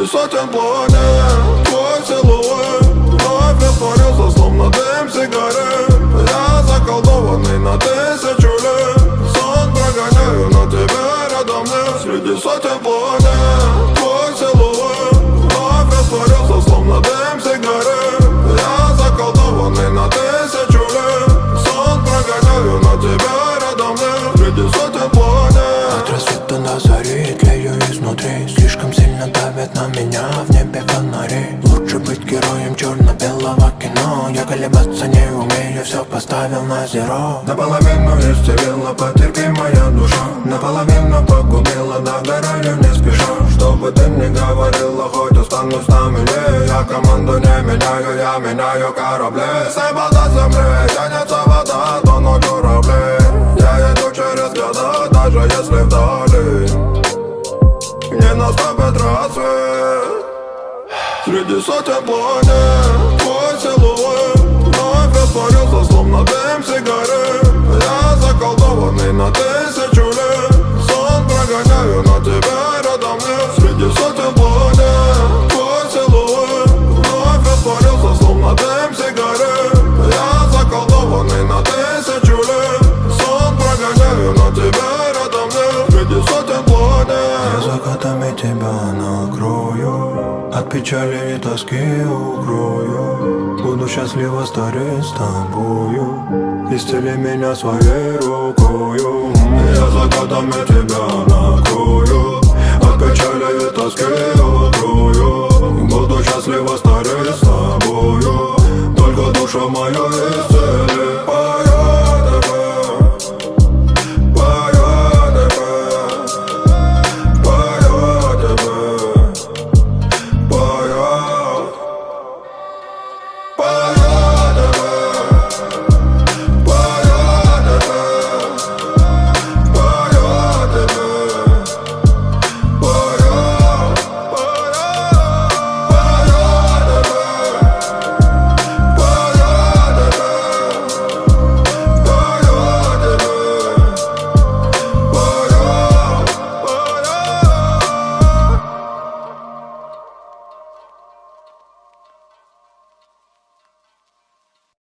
сотен планет твой силуэт вновь растворился, словно дым сигарет. Я заколдованный на 1000 лет, сон прогоняю, но тебя рядом нет. Среди сотен планет твой силуэт вновь растворился, словно дым сигарет. Я заколдованный на 1000 лет, сон прогоняю, но тебя рядом нет. Среди сотен планет. От рассвета до зари тлею изнутри. Слишком сильно давят на меня в небе фонари. Лучше быть героем черно-белого кино. Я колебаться не умею, все поставил на зеро. Наполовину исцелила, потерпи моя душа. Наполовину погубила, догораю не спеша. Что бы ты ни говорила, хоть останусь на миле. Я команду не меняю, я меняю корабли. С неба до земли тянется вода, тонут корабли. Я иду через года, даже если вдали не наступит рассвет. Среди сотен планет твой силуэт вновь растворился, словно дым сигарет. Я заколдованный на 1000 лет, сон прогоняю, но тебя рядом нет. Среди сотен планет твой силуэт вновь растворился, словно дым сигарет. Я заколдованный на 1000 лет, сон прогоняю, но тебя рядом нет. Среди сотен планет. Я закатами тебя накрою, от печали и тоски укрою. Буду счастливо стареть с тобою, исцели меня своей рукою. Я закатами тебя накрою, от печали и тоски укрою. Буду счастливо стареть с тобою, только душа моя исцели.